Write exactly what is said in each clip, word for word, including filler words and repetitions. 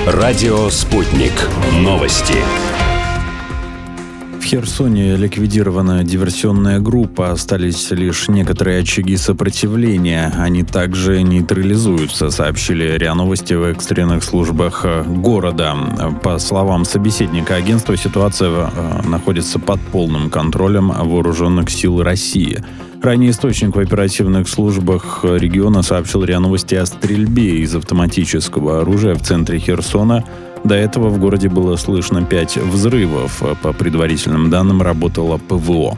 Радио «Спутник». Новости. В Херсоне ликвидирована диверсионная группа, остались лишь некоторые очаги сопротивления. Они также нейтрализуются, сообщили РИА Новости в экстренных службах города. По словам собеседника агентства, ситуация находится под полным контролем вооруженных сил России. Ранее источник в оперативных службах региона сообщил РИА Новости о стрельбе из автоматического оружия в центре Херсона. До этого в городе было слышно пять взрывов. По предварительным данным, работало ПВО.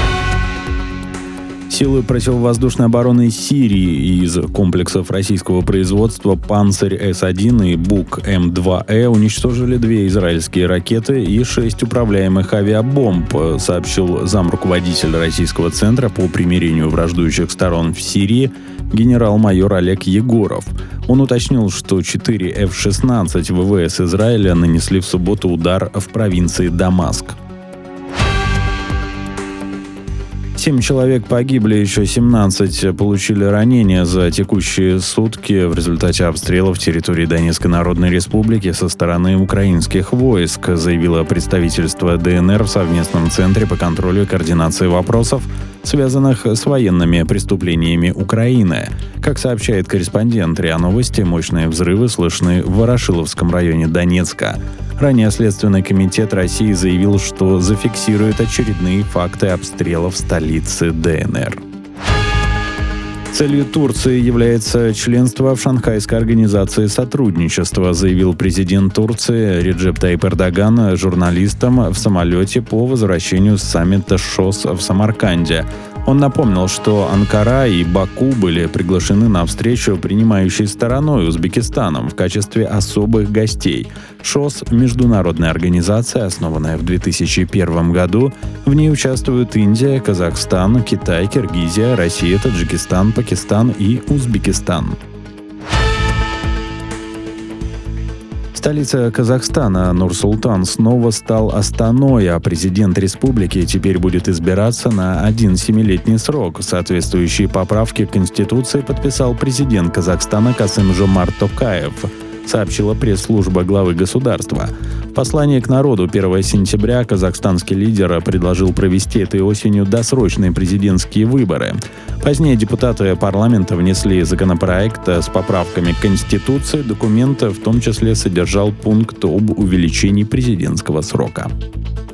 Силы противовоздушной обороны Сирии из комплексов российского производства «Панцирь С один» и «Бук М два Э» уничтожили две израильские ракеты и шесть управляемых авиабомб, сообщил замруководитель Российского центра по примирению враждующих сторон в Сирии генерал-майор Олег Егоров. Он уточнил, что четыре эф шестнадцать ВВС Израиля нанесли в субботу удар в провинции Дамаск. Семь человек погибли, еще семнадцать получили ранения за текущие сутки в результате обстрелов территории Донецкой Народной Республики со стороны украинских войск, заявило представительство ДНР в совместном центре по контролю и координации вопросов, связанных с военными преступлениями Украины. Как сообщает корреспондент РИА Новости, мощные взрывы слышны в Ворошиловском районе Донецка. Ранее Следственный комитет России заявил, что зафиксирует очередные факты обстрелов столицы ДНР. Целью Турции является членство в Шанхайской организации сотрудничества, заявил президент Турции Реджеп Тайип Эрдоган журналистам в самолете по возвращению с саммита ШОС в Самарканде. Он напомнил, что Анкара и Баку были приглашены на встречу принимающей стороной Узбекистаном в качестве особых гостей. ШОС – международная организация, основанная в две тысячи первом году. В ней участвуют Индия, Казахстан, Китай, Киргизия, Россия, Таджикистан, Пакистан и Узбекистан. Столица Казахстана Нур-Султан снова стал Астаной, а президент республики теперь будет избираться на один семилетний срок. Соответствующие поправки к Конституции подписал президент Казахстана Касым-Жомарт Токаев, сообщила пресс-служба главы государства. В послании к народу первого сентября казахстанский лидер предложил провести этой осенью досрочные президентские выборы. Позднее депутаты парламента внесли законопроект с поправками к Конституции. Документ в том числе содержал пункт об увеличении президентского срока.